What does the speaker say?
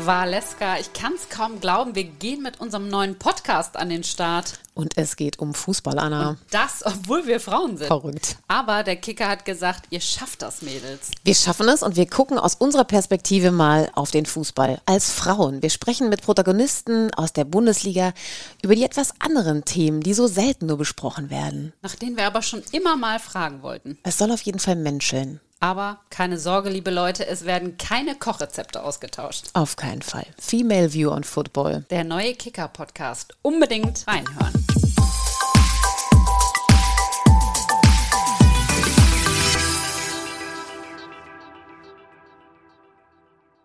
Valeska, ich kann es kaum glauben, wir gehen mit unserem neuen Podcast an den Start. Und es geht um Fußball, Anna. Und das, obwohl wir Frauen sind. Verrückt. Aber der Kicker hat gesagt, ihr schafft das, Mädels. Wir schaffen es und wir gucken aus unserer Perspektive mal auf den Fußball als Frauen. Wir sprechen mit Protagonisten aus der Bundesliga über die etwas anderen Themen, die so selten nur besprochen werden. Nach denen wir aber schon immer mal fragen wollten. Es soll auf jeden Fall menscheln. Aber keine Sorge, liebe Leute, es werden keine Kochrezepte ausgetauscht. Auf keinen Fall. Female View on Football. Der neue Kicker-Podcast. Unbedingt reinhören.